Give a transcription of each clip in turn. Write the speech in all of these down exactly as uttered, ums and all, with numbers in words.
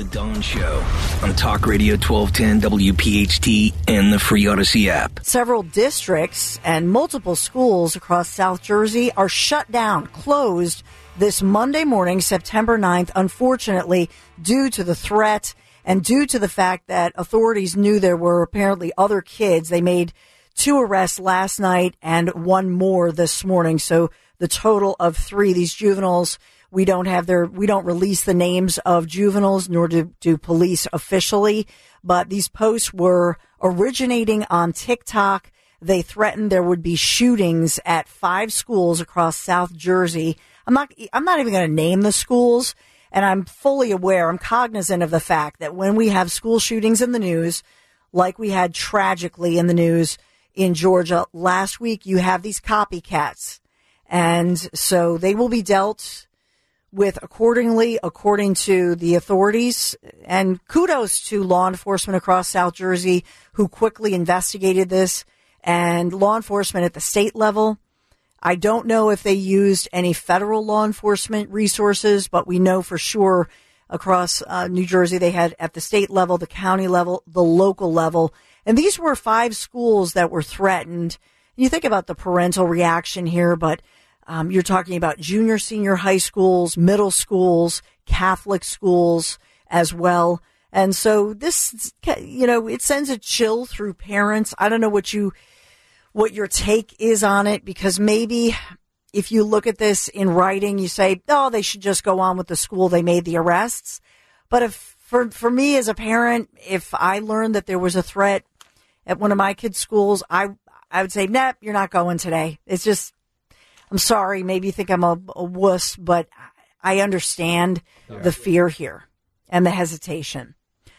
Dawn Show on Talk Radio twelve ten W P H T and the free Odyssey app. Several districts and multiple schools across South Jersey are shut down, closed this Monday morning, September ninth, unfortunately, due to the threat and due to the fact that authorities knew there were apparently other kids. They made two arrests last night and one more this morning. So the total of three, these juveniles, we don't have their, we don't release the names of juveniles, nor do, do police officially. But these posts were originating on TikTok. They threatened there would be shootings at five schools across South Jersey. I'm not, I'm not even going to name the schools. And I'm fully aware, I'm cognizant of the fact that when we have school shootings in the news, like we had tragically in the news in Georgia last week, you have these copycats. And so they will be dealt with accordingly, according to the authorities. And kudos to law enforcement across South Jersey who quickly investigated this, and law enforcement at the state level. I don't know if they used any federal law enforcement resources, but we know for sure across uh, New Jersey they had at the state level, the county level, the local level. And these were five schools that were threatened. You think about the parental reaction here, but um, you're talking about junior, senior high schools, middle schools, Catholic schools as well. And so this, you know, it sends a chill through parents. I don't know what you... what your take is on it, because maybe if you look at this in writing, you say, oh, they should just go on with the school. They made the arrests. But if for, for me as a parent, if I learned that there was a threat at one of my kids' schools, I, I would say, nah, you're not going today. It's just, I'm sorry. Maybe you think I'm a, a wuss, but I understand yeah. the fear here and the hesitation.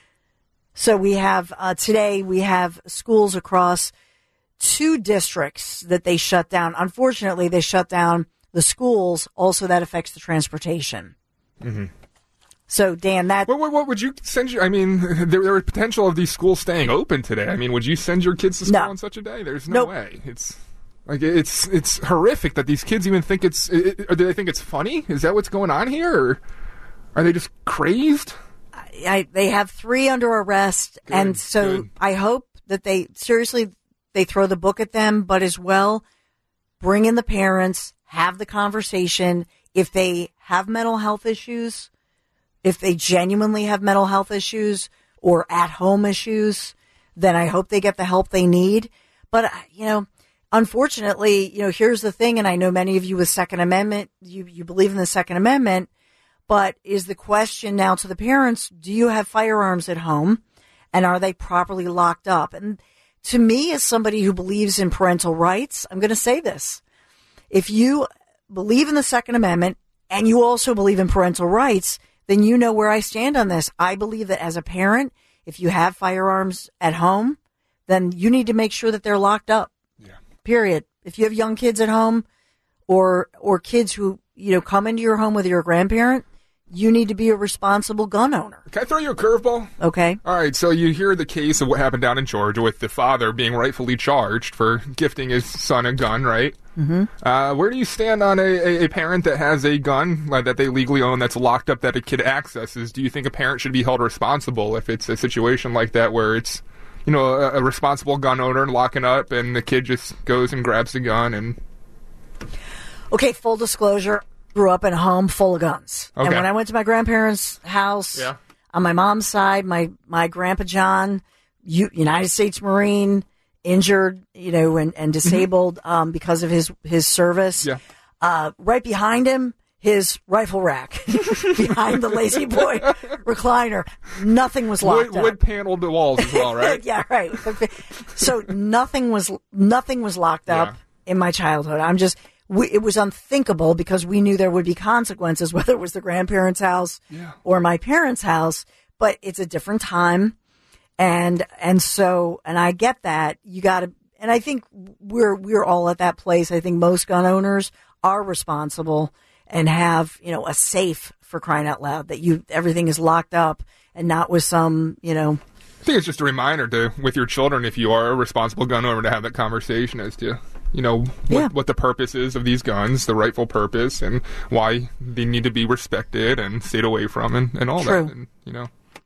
So we have, uh, today we have schools across two districts that they shut down. Unfortunately, they shut down the schools. Also, that affects the transportation. Mm-hmm. So, Dan, that... What, what, what would you send your... I mean, there, there was potential of these schools staying open today. I mean, would you send your kids to school no. on such a day? There's no nope. way. It's like it's it's horrific that these kids even think it's... It, or do they think it's funny? Is that what's going on here? Or are they just crazed? I, I, they have three under arrest. Good, and so good. I hope that they... Seriously... They throw the book at them, but as well, bring in the parents, have the conversation. If they have mental health issues, if they genuinely have mental health issues or at-home issues, then I hope they get the help they need. But, you know, unfortunately, you know, here's the thing, and I know many of you with Second Amendment, you, you believe in the Second Amendment, but is the question now to the parents, do you have firearms at home, and are they properly locked up? And to me, as somebody who believes in parental rights, I'm going to say this. If you believe in the Second Amendment and you also believe in parental rights, then you know where I stand on this. I believe that as a parent, if you have firearms at home, then you need to make sure that they're locked up. Yeah. Period. If you have young kids at home or or kids who, you know, come into your home with your grandparent, you need to be a responsible gun owner. Can I throw you a curveball? Okay. All right, so you hear the case of what happened down in Georgia with the father being rightfully charged for gifting his son a gun, right? Mm-hmm. Uh, where do you stand on a, a, a parent that has a gun like, that they legally own that's locked up that a kid accesses? Do you think a parent should be held responsible if it's a situation like that where it's, you know, a, a responsible gun owner locking up and the kid just goes and grabs the gun and... Okay, full disclosure. Grew up in a home full of guns. Okay. And when I went to my grandparents' house, yeah. on my mom's side, my, my grandpa John, U- United States Marine, injured, you know, and, and disabled mm-hmm. um, because of his, his service. Yeah. Uh, right behind him, his rifle rack behind the Lazy Boy recliner. Nothing was locked wood, up. Wood paneled the walls as well, right? Yeah, right. So nothing was nothing was locked yeah. up in my childhood. I'm just... We, it was unthinkable because we knew there would be consequences, whether it was the grandparents' house yeah. or my parents' house. But it's a different time, and and so and I get that you got to. And I think we're we're all at that place. I think most gun owners are responsible and have, you know, a safe, for crying out loud, that you everything is locked up and not with some, you know. I think it's just a reminder to with your children, if you are a responsible gun owner, to have that conversation as to, you know, what, yeah. what the purpose is of these guns, the rightful purpose, and why they need to be respected and stayed away from, and, and all True. that. And, you know,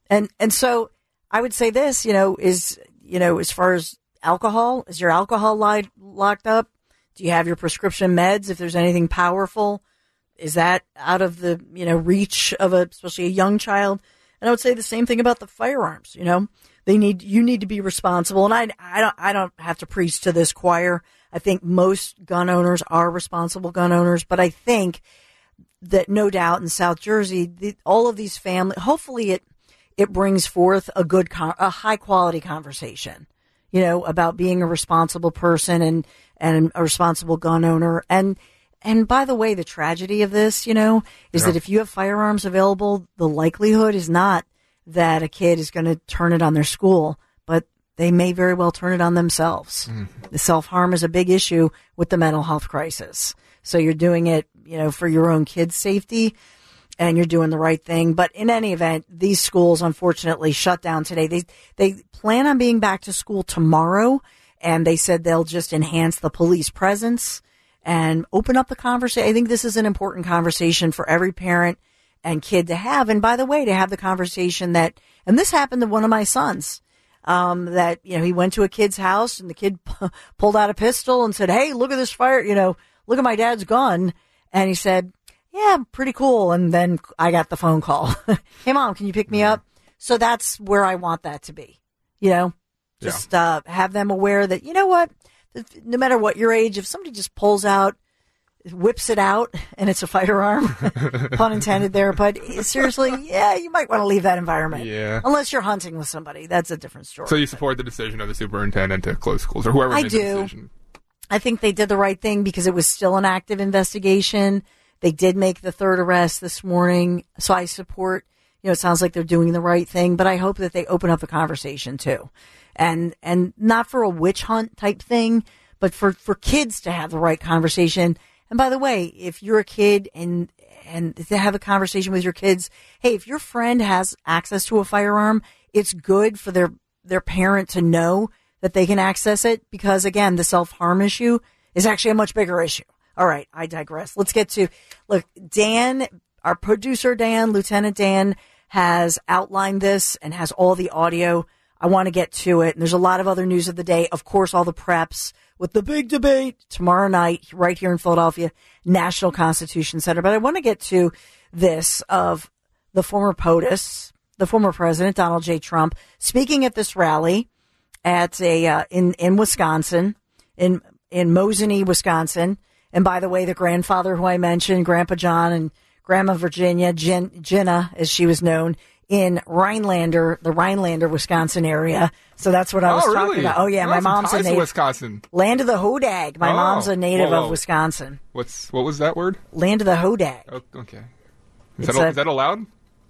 And and so I would say this, you know, is, you know, as far as alcohol, is your alcohol li- locked up? Do you have your prescription meds? If there's anything powerful, is that out of the, you know, reach of a, especially a young child? And I would say the same thing about the firearms. You know, they need, you need to be responsible. And I, I don't, I don't have to preach to this choir. I think most gun owners are responsible gun owners, but I think that no doubt in South Jersey, the, all of these families, hopefully it, it brings forth a good, con- a high quality conversation, you know, about being a responsible person and, and a responsible gun owner. And, and by the way, the tragedy of this, you know, is yeah. that if you have firearms available, the likelihood is not that a kid is going to turn it on their school, but they may very well turn it on themselves. Mm. The self-harm is a big issue with the mental health crisis. So you're doing it, you know, for your own kids' safety, and you're doing the right thing. But in any event, these schools unfortunately shut down today. They they plan on being back to school tomorrow, and they said they'll just enhance the police presence and open up the conversation. I think this is an important conversation for every parent and kid to have. And by the way, to have the conversation that, and this happened to one of my sons, um, that, you know, he went to a kid's house and the kid p- pulled out a pistol and said, "Hey, look at this fire, you know, look at my dad's gun." And he said, "Yeah, pretty cool." And then I got the phone call. "Hey, Mom, can you pick me up?" So that's where I want that to be, you know, just yeah. uh, have them aware that, you know what, no matter what your age, if somebody just pulls out, whips it out, and it's a firearm, pun intended there, but seriously, yeah, you might want to leave that environment. Yeah. Unless you're hunting with somebody. That's a different story. So you support the decision of the superintendent to close schools, or whoever I made do. the decision? I think they did the right thing because it was still an active investigation. They did make the third arrest this morning. So I support, you know, it sounds like they're doing the right thing, but I hope that they open up the conversation too. And, and not for a witch hunt type thing, but for, for kids to have the right conversation. And by the way, if you're a kid and, and to have a conversation with your kids, hey, if your friend has access to a firearm, it's good for their, their parent to know that they can access it, because again, the self-harm issue is actually a much bigger issue. All right, I digress. Let's get to, look, Dan, our producer Dan, Lieutenant Dan, has outlined this and has all the audio. I want to get to it. And there's a lot of other news of the day. Of course, all the preps with the big debate tomorrow night right here in Philadelphia, National Constitution Center. But I want to get to this of the former POTUS, the former president, Donald J. Trump, speaking at this rally at a, uh, in, in Wisconsin, in, in Mosinee, Wisconsin. And by the way, the grandfather who I mentioned, Grandpa John, and Grandma Virginia, Jen, Jenna, as she was known, in Rhinelander, the Rhinelander, Wisconsin area. So that's what I was oh, talking really? about. Oh, yeah, well, my mom's a native. Wisconsin. Land of the Hodag. My oh. mom's a native whoa, whoa. of Wisconsin. What's What was that word? Land of the Hodag. Oh, okay. Is that, a, is that allowed?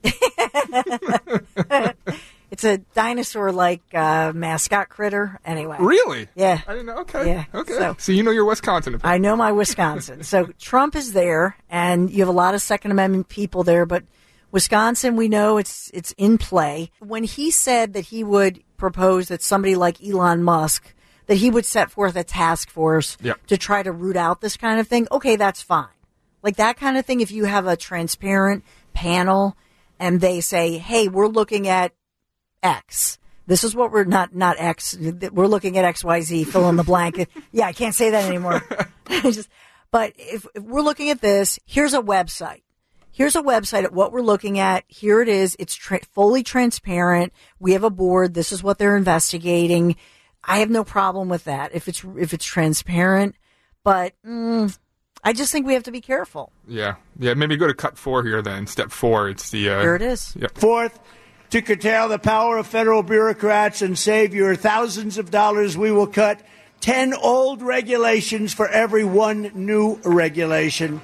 It's a dinosaur-like uh, mascot critter. Anyway. Really? Yeah. I didn't know. Okay. Yeah. Okay. So, so you know your Wisconsin. I know my Wisconsin. So Trump is there, and you have a lot of Second Amendment people there, but Wisconsin, we know it's it's in play. When he said that he would propose that somebody like Elon Musk, that he would set forth a task force yep. to try to root out this kind of thing, okay, that's fine. Like that kind of thing, if you have a transparent panel and they say, hey, we're looking at X. This is what we're not, not X. We're looking at X Y Z, fill in the blank. Yeah, I can't say that anymore. Just, but if, if we're looking at this, here's a website. Here's a website at what we're looking at. Here it is. It's tra- fully transparent. We have a board. This is what they're investigating. I have no problem with that if it's, if it's transparent, but, mm, I just think we have to be careful. Yeah. Yeah. Maybe go to cut four here then. Step four. It's the, uh, here it is. Yep. Fourth, to curtail the power of federal bureaucrats and save your thousands of dollars, we will cut ten old regulations for every one new regulation.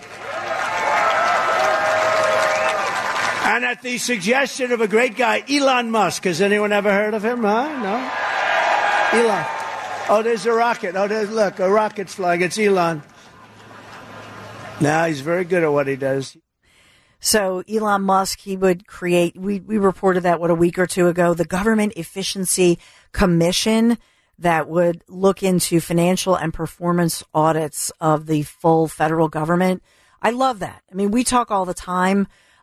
And at the suggestion of a great guy, Elon Musk. Has anyone ever heard of him? Huh? No? Elon. Oh, there's a rocket. Oh, there's, look, a rocket's flying. It's Elon. Now, he's very good at what he does. So Elon Musk, he would create, we, we reported that, what, a week or two ago, the Government Efficiency Commission that would look into financial and performance audits of the full federal government. I love that. I mean, we talk all the time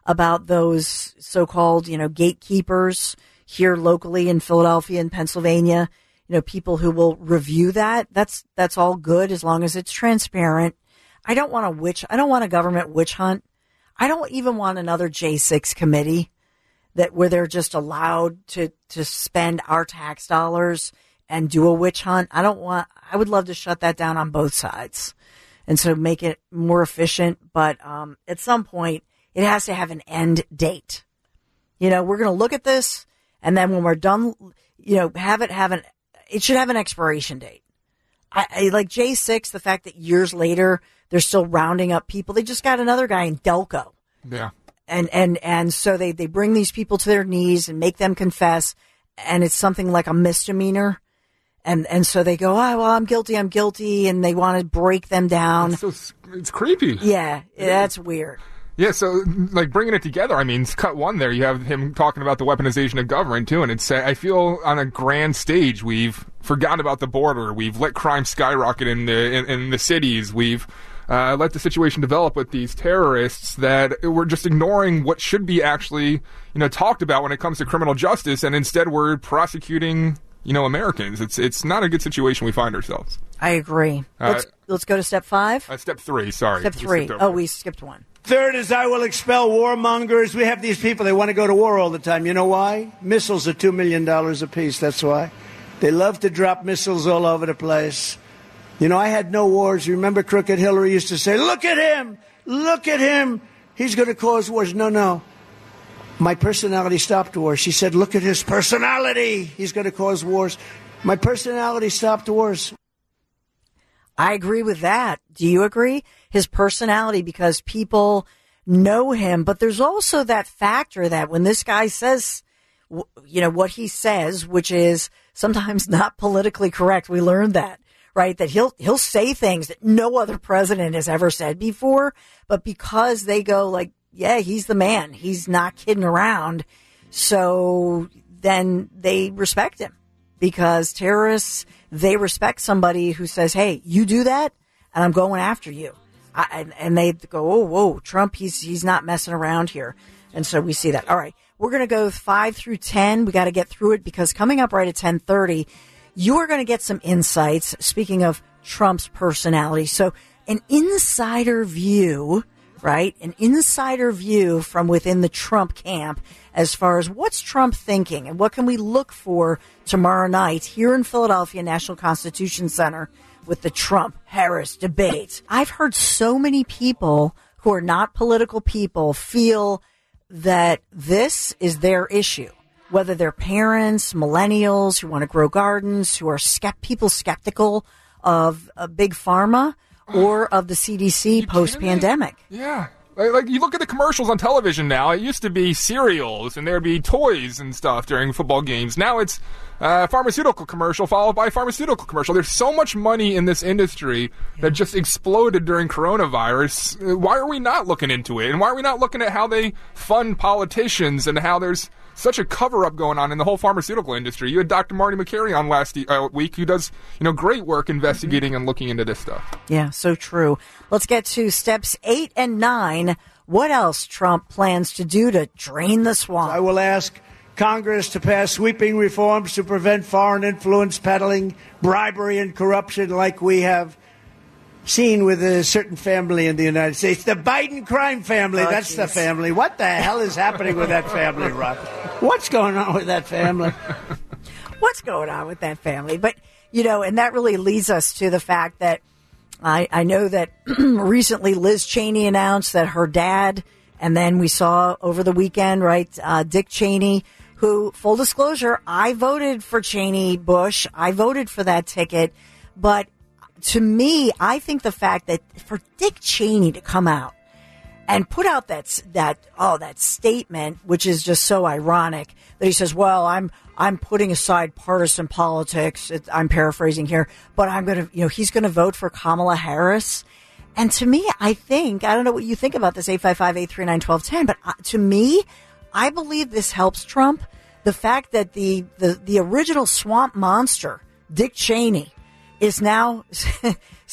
about those so-called, you know, gatekeepers here locally in Philadelphia and Pennsylvania, you know, people who will review that. That's, that's all good as long as it's transparent. I don't want a witch, I don't want a government witch hunt. I don't even want another J six committee that where they're just allowed to, to spend our tax dollars and do a witch hunt. I don't want, I would love to shut that down on both sides and so make it more efficient. But, um, at some point it has to have an end date. You know, we're going to look at this and then when we're done, you know, have it have an, it should have an expiration date. I, I like J six, the fact that years later they're still rounding up people. They just got another guy in Delco. Yeah. And, and, and so they, they bring these people to their knees and make them confess. And it's something like a misdemeanor. And, and so they go, oh, well, I'm guilty. I'm guilty. And they want to break them down. It's, so, it's creepy. Yeah. That's weird. Yeah, so, like, bringing it together, I mean, cut one there, you have him talking about the weaponization of government, too, and it's, I feel on a grand stage, we've forgotten about the border, we've let crime skyrocket in the, in, in the cities, we've, uh, let the situation develop with these terrorists that we're just ignoring what should be actually, you know, talked about when it comes to criminal justice, and instead we're prosecuting, you know, Americans. It's, it's not a good situation we find ourselves. I agree. Uh, let's, let's go to step five. Uh, step three, sorry. Step three. Oh, we skipped one. Third is I will expel warmongers. We have these people, they want to go to war all the time. You know why? Missiles are two million dollars apiece, that's why. They love to drop missiles all over the place. You know, I had no wars. You remember Crooked Hillary used to say, look at him, look at him. He's going to cause wars. No, no. My personality stopped wars. She said, look at his personality. He's going to cause wars. My personality stopped wars. I agree with that. Do you agree? His personality, because people know him, but there's also that factor that when this guy says, you know, what he says, which is sometimes not politically correct. We learned that, right? That he'll, he'll say things that no other president has ever said before, but because they go like, yeah, he's the man. He's not kidding around. So then they respect him because terrorists, they respect somebody who says, hey, you do that and I'm going after you. I, and, and they go, oh, whoa, Trump, he's, he's not messing around here. And so we see that. All right. We're going to go five through ten. We got to get through it because coming up right at ten thirty, you are going to get some insights. Speaking of Trump's personality. So an insider view, right? An insider view from within the Trump camp as far as what's Trump thinking and what can we look for tomorrow night here in Philadelphia National Constitution Center with the Trump-Harris debate. I've heard so many people who are not political people feel that this is their issue, whether they're parents, millennials who want to grow gardens, who are skept- people skeptical of uh, big pharma or of the C D C post-pandemic. Yeah. Like, like, you look at the commercials on television now. It used to be cereals, and there'd be toys and stuff during football games. Now it's uh, pharmaceutical commercial followed by pharmaceutical commercial. There's so much money in this industry that just exploded during coronavirus. Why are we not looking into it? And why are we not looking at how they fund politicians and how there's such a cover-up going on in the whole pharmaceutical industry? You had Doctor Marty Makary on last uh, week, who does, you know, great work investigating and looking into this stuff. Yeah, so true. Let's get to steps eight and nine. What else Trump plans to do to drain the swamp? I will ask Congress to pass sweeping reforms to prevent foreign influence peddling, bribery, and corruption like we have seen with a certain family in the United States. The Biden crime family, oh, that's geez. the family. What the hell is happening with that family, Rob? What's going on with that family? What's going on with that family? But, you know, and that really leads us to the fact that I, I know that recently Liz Cheney announced that her dad, and then we saw over the weekend, right, uh, Dick Cheney, who, full disclosure, I voted for Cheney Bush. I voted for that ticket. But to me, I think the fact that for Dick Cheney to come out and put out that, that, oh, that statement, which is just so ironic, that he says, well, I'm, I'm putting aside partisan politics. It, I'm paraphrasing here, but I'm going to, you know, he's going to vote for Kamala Harris. And to me, I think, I don't know what you think about this, eight five five, eight three nine, one two one zero, but uh, to me, I believe this helps Trump. The fact that the, the, the original swamp monster, Dick Cheney, is now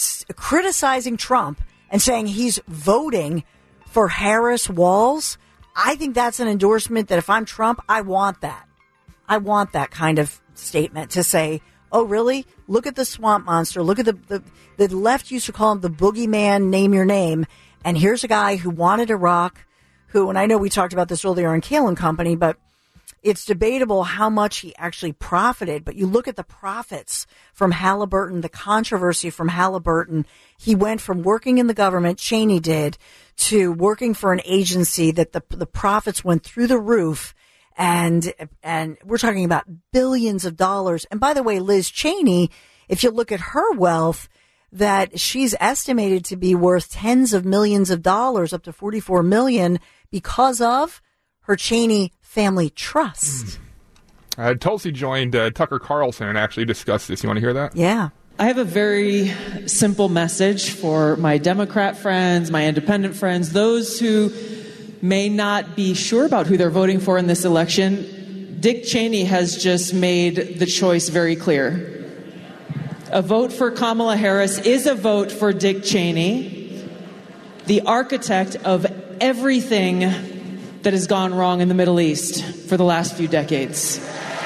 criticizing Trump and saying he's voting for Harris Walz. I think that's an endorsement that if I'm Trump, I want that. I want that kind of statement to say, oh, really? Look at the swamp monster. Look at the, the, the left used to call him the boogeyman, name your name. And here's a guy who wanted Iraq, who, and I know we talked about this earlier on Kale and Company, but it's debatable how much he actually profited. But you look at the profits from Halliburton, the controversy from Halliburton. He went from working in the government, Cheney did, to working for an agency that the the profits went through the roof. And and we're talking about billions of dollars. And by the way, Liz Cheney, if you look at her wealth, that she's estimated to be worth tens of millions of dollars, up to forty-four million, because of her Cheney Family Trust. Mm. Uh, Tulsi joined uh, Tucker Carlson and actually discussed this. You want to hear that? Yeah. I have a very simple message for my Democrat friends, my independent friends, those who may not be sure about who they're voting for in this election. Dick Cheney has just made the choice very clear. A vote for Kamala Harris is a vote for Dick Cheney, the architect of everything that has gone wrong in the Middle East for the last few decades.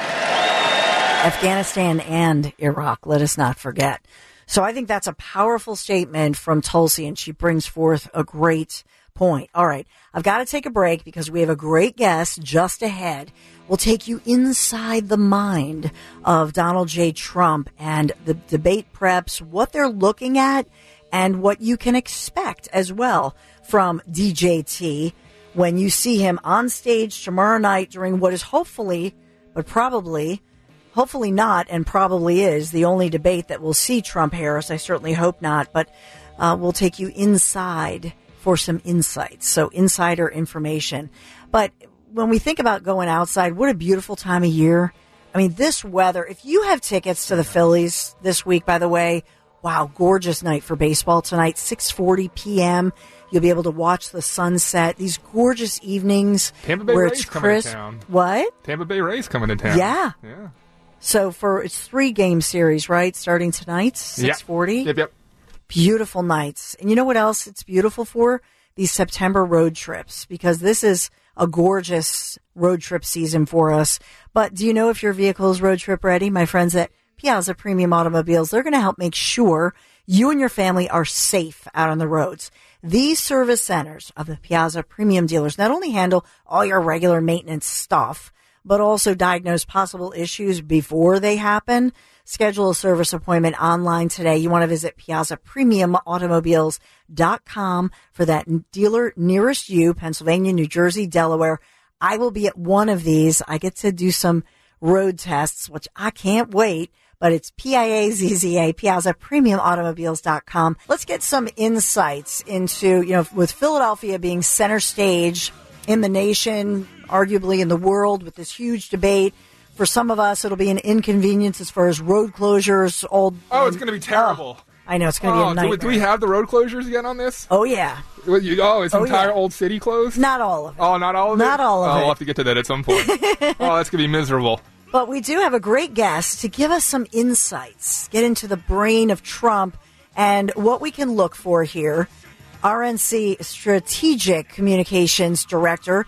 Afghanistan and Iraq, let us not forget. So I think that's a powerful statement from Tulsi, and she brings forth a great point. All right, I've got to take a break because we have a great guest just ahead. We'll take you inside the mind of Donald J. Trump and the debate preps, what they're looking at, and what you can expect as well from D J T when you see him on stage tomorrow night during what is hopefully, but probably, hopefully not, and probably is, the only debate that will see Trump-Harris. I certainly hope not, but uh, we'll take you inside for some insights, so insider information. But when we think about going outside, what a beautiful time of year. I mean, this weather, if you have tickets to the Phillies this week, by the way, wow, gorgeous night for baseball tonight, six forty p.m. You'll be able to watch the sunset. These gorgeous evenings Tampa Bay where Rays it's coming crisp. to town. What? Tampa Bay Rays coming to town. Yeah. Yeah. So for it's three game series, right? Starting tonight, six forty. Yep, yep. Beautiful nights. And you know what else it's beautiful for? These September road trips, because this is a gorgeous road trip season for us. But do you know if your vehicle is road trip ready? My friends at Piazza Premium Automobiles, they're going to help make sure you and your family are safe out on the roads. These service centers of the Piazza Premium dealers not only handle all your regular maintenance stuff, but also diagnose possible issues before they happen. Schedule a service appointment online today. You want to visit piazza premium automobiles dot com for that dealer nearest you, Pennsylvania, New Jersey, Delaware. I will be at one of these. I get to do some road tests, which I can't wait. But it's P I A Z Z A, piazza premium automobiles dot com. Let's get some insights into, you know, with Philadelphia being center stage in the nation, arguably in the world, with this huge debate. For some of us, it'll be an inconvenience as far as road closures. Old. Oh, it's going to be terrible. Oh, I know, it's going to oh, be a nightmare. Do we, do we have the road closures again on this? Oh, yeah. Oh, is Oh, entire yeah. Old City closed? Not all of it. Oh, not all of it? Not all of oh, it. We'll have to get to that at some point. Oh, that's going to be miserable. But we do have a great guest to give us some insights, get into the brain of Trump and what we can look for here. R N C Strategic Communications Director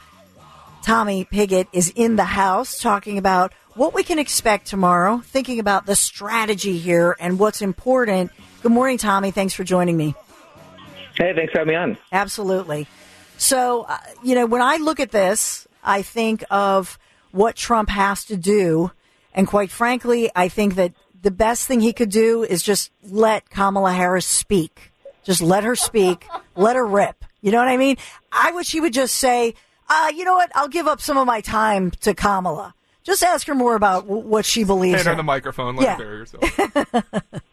Tommy Pigott is in the house talking about what we can expect tomorrow, thinking about the strategy here and what's important. Good morning, Tommy. Thanks for joining me. Hey, thanks for having me on. Absolutely. So, uh, you know, when I look at this, I think of what Trump has to do. And quite frankly, I think that the best thing he could do is just let Kamala Harris speak. Just let her speak. Let her rip. You know what I mean? I wish he would just say, uh, you know what? I'll give up some of my time to Kamala. Just ask her more about w- what she believes Hand her in. the microphone. Let Yeah. her bury herself.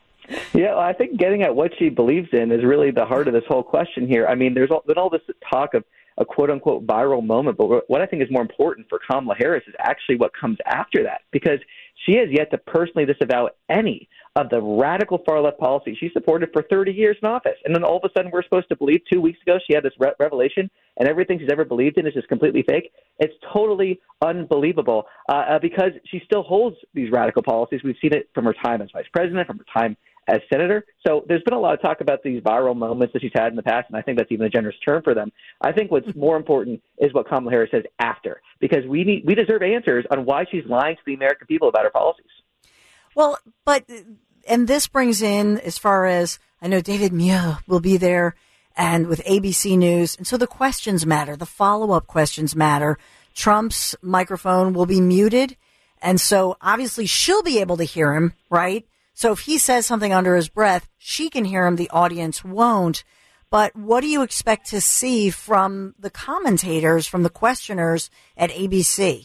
Yeah, well, I think getting at what she believes in is really the heart of this whole question here. I mean, there's all, been all this talk of a quote-unquote viral moment, but what I think is more important for Kamala Harris is actually what comes after that, because she has yet to personally disavow any of the radical far-left policies she supported for thirty years in office. And then all of a sudden we're supposed to believe two weeks ago she had this re- revelation and everything she's ever believed in is just completely fake. It's totally unbelievable uh, uh, because she still holds these radical policies. We've seen it from her time as vice president, from her time as senator. So there's been a lot of talk about these viral moments that she's had in the past, and I think that's even a generous term for them. I think what's more important is what Kamala Harris says after, because we need we deserve answers on why she's lying to the American people about her policies. Well, but, and this brings in, as far as, I know David Muir will be there, and with A B C News, and so the questions matter, the follow-up questions matter. Trump's microphone will be muted, and so obviously she'll be able to hear him, right? So if he says something under his breath, she can hear him, the audience won't. But what do you expect to see from the commentators, from the questioners at A B C?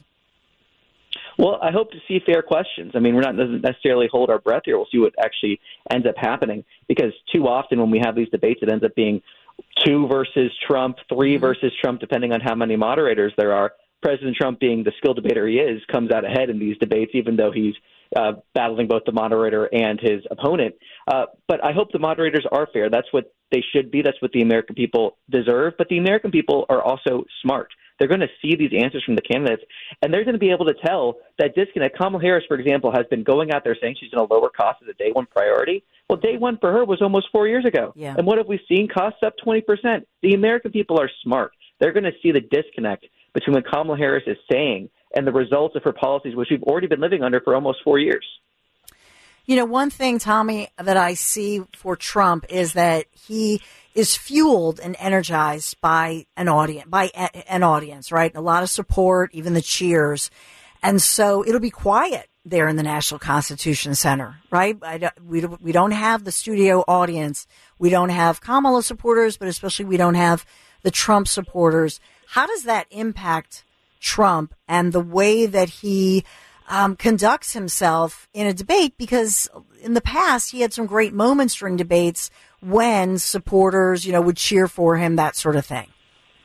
Well, I hope to see fair questions. I mean, we're not doesn't necessarily hold our breath here. We'll see what actually ends up happening, because too often when we have these debates, it ends up being two versus Trump, three versus Trump, depending on how many moderators there are. President Trump, being the skilled debater he is, comes out ahead in these debates, even though he's uh, battling both the moderator and his opponent. Uh, but I hope the moderators are fair. That's what they should be. That's what the American people deserve. But the American people are also smart. They're going to see these answers from the candidates, and they're going to be able to tell that disconnect. Kamala Harris, for example, has been going out there saying she's going to lower costs as a day one priority. Well, day one for her was almost four years ago. Yeah. And what have we seen? Costs up twenty percent. The American people are smart. They're going to see the disconnect between what Kamala Harris is saying and the results of her policies, which we've already been living under for almost four years. You know, one thing, Tommy, that I see for Trump is that he is fueled and energized by an audience, by a, an audience, right? A lot of support, even the cheers. And so it'll be quiet there in the National Constitution Center, right? I don't, we, we don't have the studio audience. We don't have Kamala supporters, but especially we don't have the Trump supporters. How does that impact Trump and the way that he um, conducts himself in a debate? Because in the past, he had some great moments during debates when supporters, you know, would cheer for him, that sort of thing.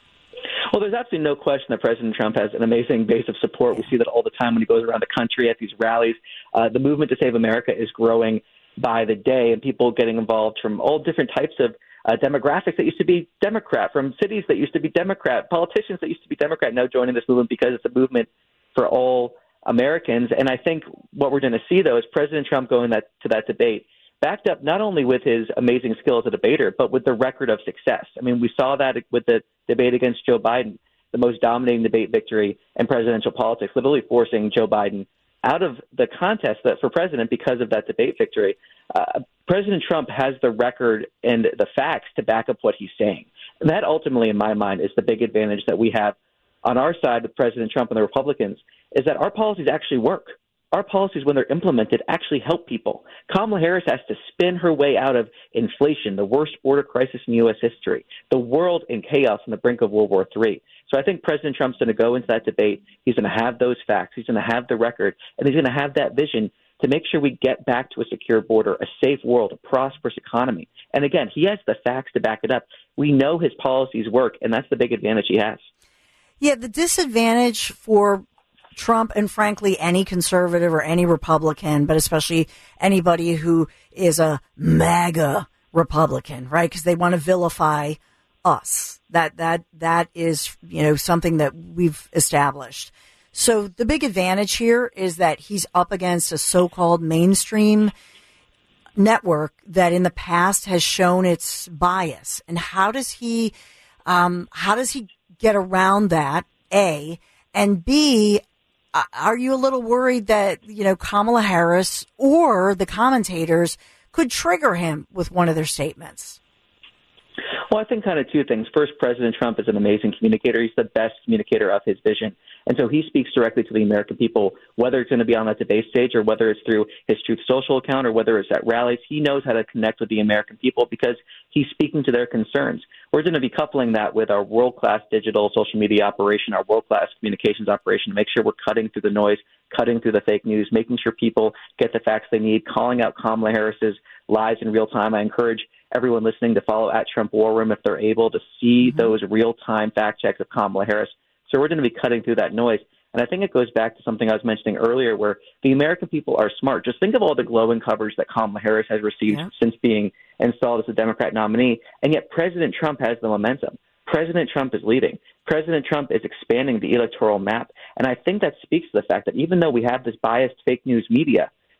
Well, there's absolutely no question that President Trump has an amazing base of support. We see that all the time when he goes around the country at these rallies. Uh, the movement to save America is growing by the day, and people getting involved from all different types of uh, demographics that used to be Democrat, from cities that used to be Democrat, politicians that used to be Democrat, now joining this movement because it's a movement for all Americans. And I think what we're going to see, though, is President Trump going that, to that debate backed up not only with his amazing skill as a debater, but with the record of success. I mean, we saw that with the debate against Joe Biden, the most dominating debate victory in presidential politics, literally forcing Joe Biden out of the contest that for president because of that debate victory. Uh, President Trump has the record and the facts to back up what he's saying. And that ultimately, in my mind, is the big advantage that we have on our side with President Trump and the Republicans, is that our policies actually work. Our policies, when they're implemented, actually help people. Kamala Harris has to spin her way out of inflation, the worst border crisis in U S history, the world in chaos on the brink of World War Three. So I think President Trump's going to go into that debate. He's going to have those facts. He's going to have the record, and he's going to have that vision to make sure we get back to a secure border, a safe world, a prosperous economy. And again, he has the facts to back it up. We know his policies work, and that's the big advantage he has. Yeah, the disadvantage for Trump and, frankly, any conservative or any Republican, but especially anybody who is a MAGA Republican, right? Because they want to vilify us. That that that is, you know, something that we've established. So the big advantage here is that he's up against a so-called mainstream network that in the past has shown its bias. And how does he um, how does he get around that, A, and B, are you a little worried that, you know, Kamala Harris or the commentators could trigger him with one of their statements? Well, I think kind of two things. First, President Trump is an amazing communicator. He's the best communicator of his vision. And so he speaks directly to the American people, whether it's going to be on that debate stage or whether it's through his Truth Social account or whether it's at rallies. He knows how to connect with the American people because he's speaking to their concerns. We're going to be coupling that with our world-class digital social media operation, our world-class communications operation, to make sure we're cutting through the noise, cutting through the fake news, making sure people get the facts they need, calling out Kamala Harris's lies in real time. I encourage everyone listening to follow at Trump War Room if they're able to see mm-hmm. those real-time fact checks of Kamala Harris. So we're going to be cutting through that noise. And I think it goes back to something I was mentioning earlier where the American people are smart. Just think of all the glowing coverage that Kamala Harris has received yeah. since being installed as a Democrat nominee. And yet President Trump has the momentum. President Trump is leading. President Trump is expanding the electoral map. And I think that speaks to the fact that even though we have this biased fake news media,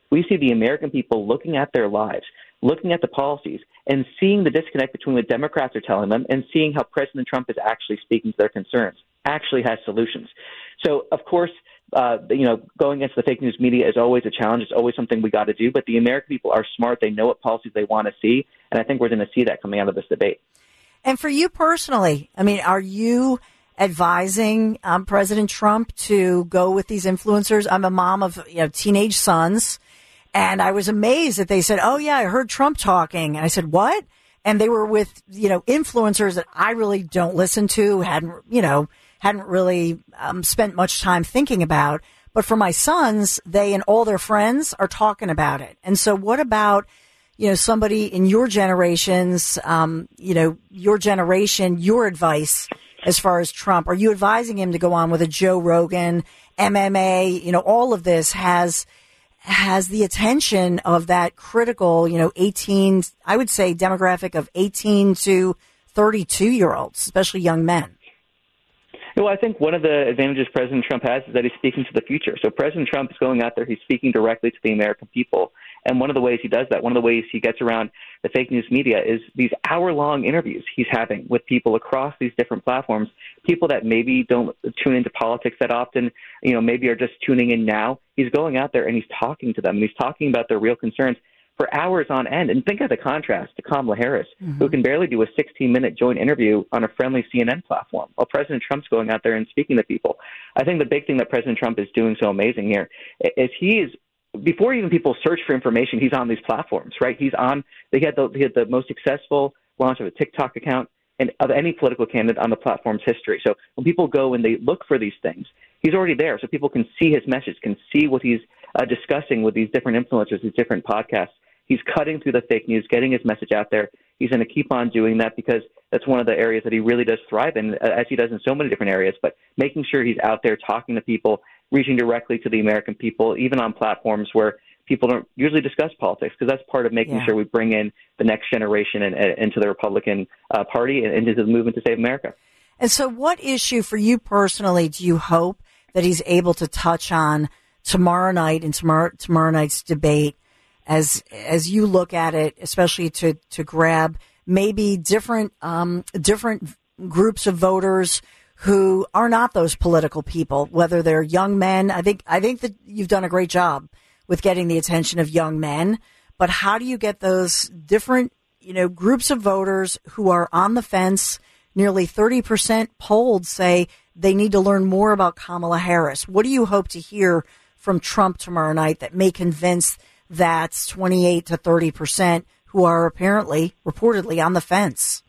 We see the American people looking at their lives, looking at the policies, and seeing the disconnect between what Democrats are telling them and seeing how President Trump is actually speaking to their concerns, actually has solutions. So, of course, uh, you know, going against the fake news media is always a challenge. It's always something we got to do. But the American people are smart. They know what policies they want to see. And I think we're going to see that coming out of this debate. And for you personally, I mean, are you advising um, President Trump to go with these influencers? I'm a mom of you know teenage sons, and I was amazed that they said, "Oh yeah, I heard Trump talking," and I said, "What?" And they were with you know influencers that I really don't listen to, hadn't you know hadn't really um, spent much time thinking about. But for my sons, they and all their friends are talking about it. And so, what about you know somebody in your generations, um, you know your generation, your advice? As far as Trump, are you advising him to go on with a Joe Rogan, M M A? You know, all of this has has the attention of that critical, you know, eighteen, I would say demographic of eighteen to thirty-two year olds, especially young men. Well, I think one of the advantages President Trump has is that he's speaking to the future. So President Trump is going out there, he's speaking directly to the American people. And one of the ways he does that, one of the ways he gets around the fake news media is these hour-long interviews he's having with people across these different platforms, people that maybe don't tune into politics that often, you know, maybe are just tuning in now. He's going out there and he's talking to them, and he's talking about their real concerns for hours on end. And think of the contrast to Kamala Harris, mm-hmm. who can barely do a sixteen-minute joint interview on a friendly C N N platform, while President Trump's going out there and speaking to people. I think the big thing that President Trump is doing so amazing here is he is, before even people search for information, he's on these platforms, right? He's on, they had the, he had the most successful launch of a TikTok account and of any political candidate on the platform's history. So when people go and they look for these things, he's already there. So people can see his message, can see what he's uh, discussing with these different influencers, these different podcasts. He's cutting through the fake news, getting his message out there. He's going to keep on doing that because that's one of the areas that he really does thrive in, as he does in so many different areas. But making sure he's out there talking to people, reaching directly to the American people, even on platforms where people don't usually discuss politics, because that's part of making yeah. sure we bring in the next generation and, and into the Republican uh, Party and into the movement to save America. And so what issue for you personally do you hope that he's able to touch on tomorrow night in tomorrow, tomorrow night's debate as as you look at it, especially to, to grab maybe different um, different groups of voters who are not those political people, whether they're young men. I think I think that you've done a great job with getting the attention of young men. But how do you get those different, you know, groups of voters who are on the fence? Nearly thirty percent polled say they need to learn more about Kamala Harris. What do you hope to hear from Trump tomorrow night that may convince that twenty-eight to thirty percent who are apparently, reportedly, on the fence?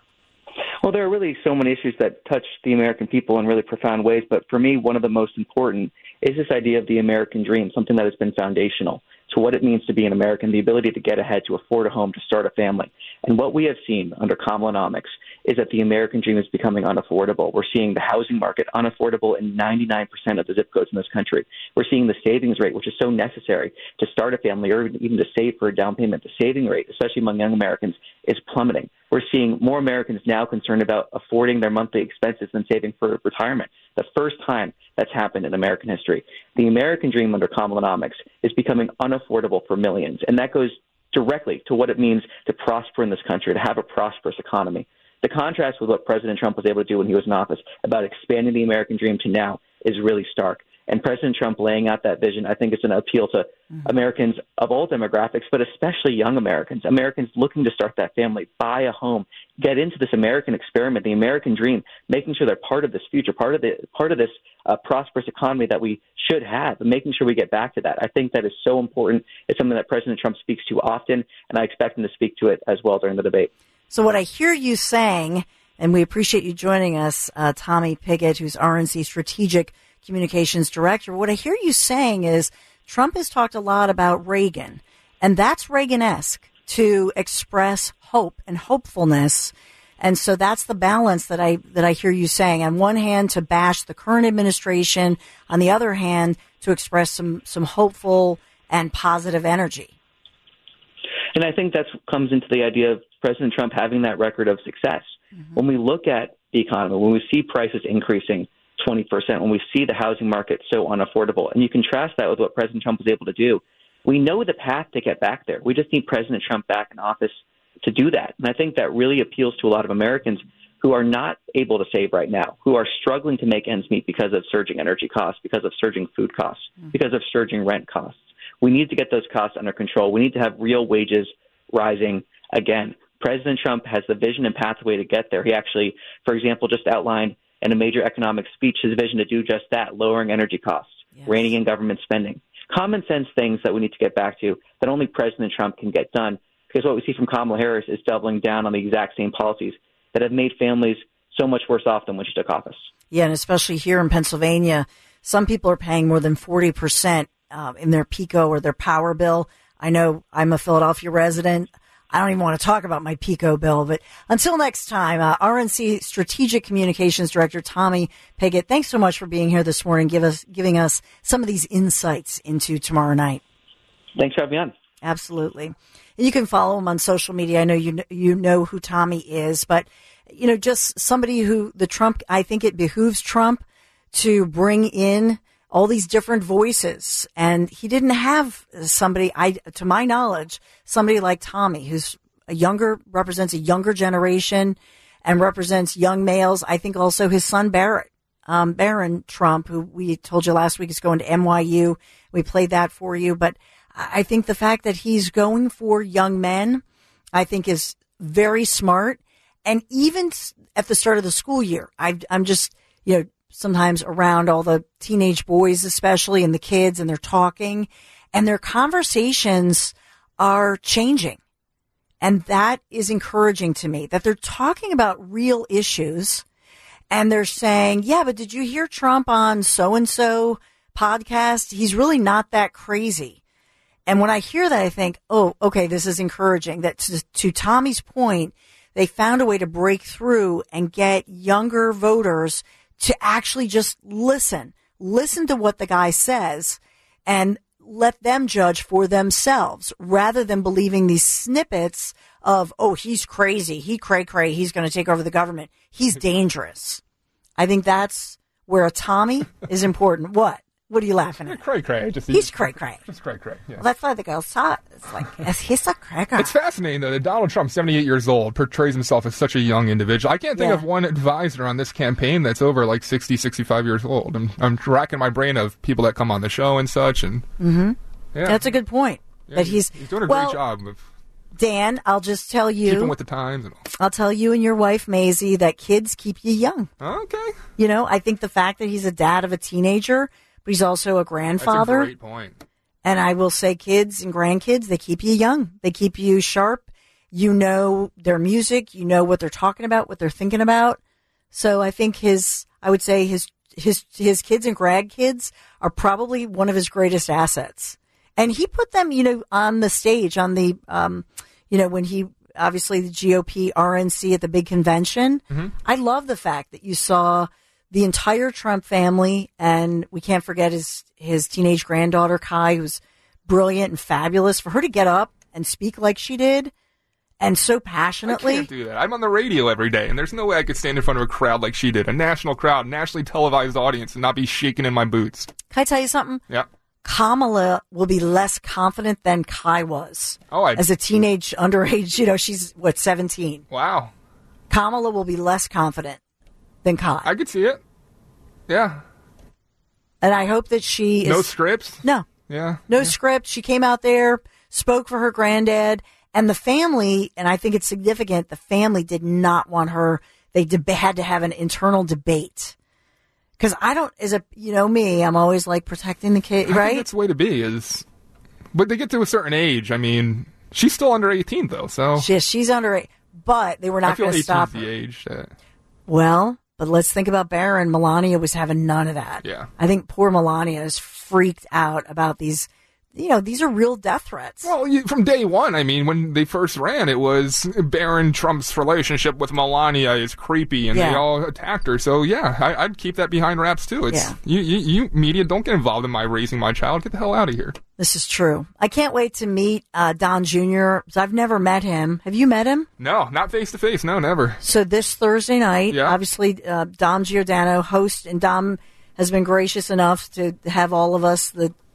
Well, there are really so many issues that touch the American people in really profound ways. But for me, one of the most important is this idea of the American dream, something that has been foundational to what it means to be an American, the ability to get ahead, to afford a home, to start a family. And what we have seen under Kamalanomics is that the American dream is becoming unaffordable. We're seeing the housing market unaffordable in ninety-nine percent of the zip codes in this country. We're seeing the savings rate, which is so necessary to start a family or even to save for a down payment. The saving rate, especially among young Americans, is plummeting. We're seeing more Americans now concerned about affording their monthly expenses than saving for retirement. The first time that's happened in American history. The American dream under Kamalanomics is becoming unaffordable for millions, and that goes directly to what it means to prosper in this country, to have a prosperous economy. The contrast with what President Trump was able to do when he was in office about expanding the American dream to now is really stark. And President Trump laying out that vision, I think it's an appeal to mm-hmm. Americans of all demographics, but especially young Americans, Americans looking to start that family, buy a home, get into this American experiment, the American dream, making sure they're part of this future, part of the part of this uh, prosperous economy that we should have, and making sure we get back to that. I think that is so important. It's something that President Trump speaks to often, and I expect him to speak to it as well during the debate. So what I hear you saying, and we appreciate you joining us, uh, Tommy Pigott, who's R N C Strategic Communications Director. What I hear you saying is Trump has talked a lot about Reagan, and that's Reagan-esque to express hope and hopefulness. And so that's the balance that I that I hear you saying. On one hand, to bash the current administration. On the other hand, to express some some hopeful and positive energy. And I think that comes into the idea of President Trump having that record of success. Mm-hmm. When we look at the economy, when we see prices increasing twenty percent, when we see the housing market so unaffordable, and you contrast that with what President Trump was able to do We know the path to get back there. We just need President Trump back in office to do that. And I think that really appeals to a lot of Americans who are not able to save right now, who are struggling to make ends meet because of surging energy costs, because of surging food costs, mm. because of surging rent costs. We need to get those costs under control. We need to have real wages rising again. President Trump has the vision and pathway to get there. He actually, for example, just outlined in a major economic speech his vision to do just that, lowering energy costs, yes. reining in government spending. Common sense things that we need to get back to that only President Trump can get done, because what we see from Kamala Harris is doubling down on the exact same policies that have made families so much worse off than when she took office. Yeah, and especially here in Pennsylvania, some people are paying more than forty percent uh, in their PICO or their power bill. I know I'm a Philadelphia resident. I don't even want to talk about my PICO bill, but until next time, uh, R N C Strategic Communications Director Tommy Pigott, thanks so much for being here this morning, give us, giving us some of these insights into tomorrow night. Thanks for having me on. Absolutely. And you can follow him on social media. I know you you know who Tommy is, but, you know, just somebody who the Trump, I think it behooves Trump to bring in all these different voices. And he didn't have somebody, I, to my knowledge, somebody like Tommy, who's a younger, represents a younger generation and represents young males. I think also his son Barrett, um, Barron Trump, who we told you last week is going to M Y U. We played that for you. But I think the fact that he's going for young men, I think is very smart. And even at the start of the school year, I, I'm just, you know, sometimes around all the teenage boys, especially, and the kids, and they're talking, and their conversations are changing. And that is encouraging to me, that they're talking about real issues, and they're saying, yeah, but did you hear Trump on so-and-so podcast? He's really not that crazy. And when I hear that, I think, oh, okay, this is encouraging. That to, to Tommy's point, they found a way to break through and get younger voters to actually just listen, listen to what the guy says and let them judge for themselves rather than believing these snippets of, oh, he's crazy. He cray cray. He's going to take over the government. He's dangerous. I think that's where a Tommy is important. What? What are you laughing at? Cray cray. Just, he's cray cray. Just cray cray. Yeah. Well, that's why the girls saw it. It's like, he's a cray cray. It's fascinating, though, that Donald Trump, seventy-eight years old, portrays himself as such a young individual. I can't think Yeah. of one advisor on this campaign that's over like sixty, sixty-five years old. I'm, I'm racking my brain of people that come on the show and such. And Mm-hmm. yeah. That's a good point. Yeah, that he's, he's doing a well, great job of Dan, I'll just tell you. keeping with the times and all. I'll tell you and your wife, Maisie, that kids keep you young. Okay. You know, I think the fact that he's a dad of a teenager, but he's also a grandfather. That's a great point. And I will say kids and grandkids, they keep you young. They keep you sharp. You know their music. You know what they're talking about, what they're thinking about. So I think his, I would say his, his, his kids and grandkids are probably one of his greatest assets. And he put them, you know, on the stage on the, um, you know, when he, obviously the G O P R N C at the big convention. Mm-hmm. I love the fact that you saw the entire Trump family, and we can't forget his, his teenage granddaughter, Kai, who's brilliant and fabulous. For her to get up and speak like she did, and so passionately. I can't do that. I'm on the radio every day, and there's no way I could stand in front of a crowd like she did, a national crowd, nationally televised audience, and not be shaking in my boots. Can I tell you something? Yeah. Kamala will be less confident than Kai was. Oh, I, as a teenage, underage, you know, she's, what, seventeen? Wow. Kamala will be less confident than Kai. I could see it. Yeah. And I hope that she is... No scripts? No. Yeah. No yeah. script. She came out there, spoke for her granddad, and the family, and I think it's significant, the family did not want her. They deb- had to have an internal debate. Because I don't, as a, you know me, I'm always like protecting the kid, I right? think that's the way to be is, but they get to a certain age. I mean, she's still under eighteen though, so. She, she's under eight, but they were not going to stop her. I feel eighteen's the age that. Well, but let's think about Barron. Melania was having none of that. Yeah. I think poor Melania is freaked out about these, you know, these are real death threats. Well, you, from day one, I mean, when they first ran, it was Barron Trump's relationship with Melania is creepy, and Yeah. they all attacked her. So, yeah, I, I'd keep that behind wraps, too. It's Yeah. you, you, you, media, don't get involved in my raising my child. Get the hell out of here. This is true. I can't wait to meet uh, Don Junior I've never met him. Have you met him? No, not face-to-face. No, never. So this Thursday night, Yeah. obviously, uh, Dom Giordano, host, and Dom has been gracious enough to have all of us, the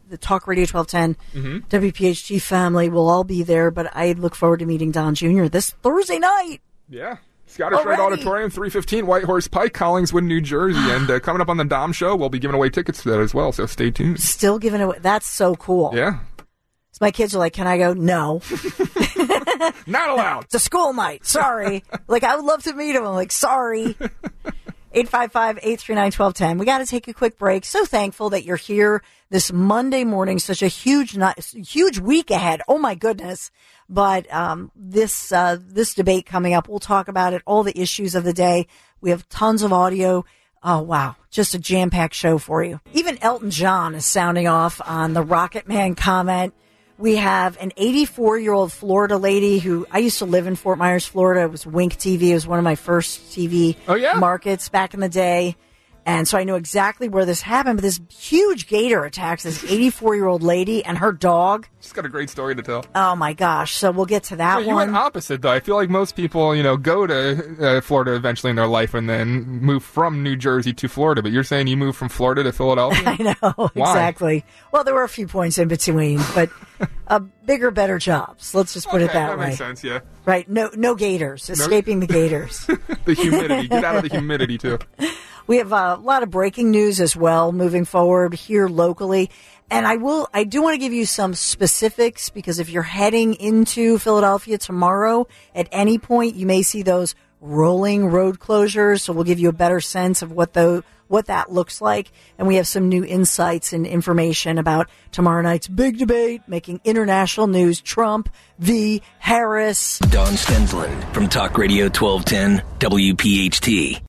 the Talk Radio twelve ten Mm-hmm. W P H T family will all be there, but I look forward to meeting Don Junior this Thursday night. Yeah. Scottish Rite Already? Auditorium, three fifteen White Horse Pike, Collingswood, New Jersey. And uh, coming up on the Dom Show, we'll be giving away tickets to that as well, so stay tuned. Still giving away. That's so cool. Yeah. So my kids are like, can I go? No. Not allowed. It's a school night. Sorry. Like, I would love to meet him. I'm like, sorry. eight five five, eight three nine, one two one zero. We got to take a quick break. So thankful that you're here this Monday morning. Such a huge, night, huge week ahead. Oh, my goodness. But um, this uh, this debate coming up, we'll talk about it, all the issues of the day. We have tons of audio. Oh, wow. Just a jam-packed show for you. Even Elton John is sounding off on the Rocket Man comment. We have an eighty-four-year-old Florida lady who, I used to live in Fort Myers, Florida. It was Wink T V. It was one of my first T V oh, yeah? markets back in the day. And so I know exactly where this happened. But this huge gator attacks this eighty-four-year-old lady and her dog. She's got a great story to tell. Oh, my gosh. So we'll get to that So you one. went opposite, though. I feel like most people, you know, go to uh, Florida eventually in their life and then move from New Jersey to Florida. But you're saying you moved from Florida to Philadelphia? I know, Why? exactly. Well, there were a few points in between, but uh, bigger, better jobs. Let's just put Okay, it that, that way. makes sense, yeah. Right? No, no gators. Escaping the gators. The humidity. Get out of the humidity, too. We have a lot of breaking news as well moving forward here locally. And I will, I do want to give you some specifics because if you're heading into Philadelphia tomorrow, at any point, you may see those rolling road closures. So we'll give you a better sense of what the, what that looks like. And we have some new insights and information about tomorrow night's big debate making international news, Trump v. Harris. Don Stensland from Talk Radio twelve ten W P H T.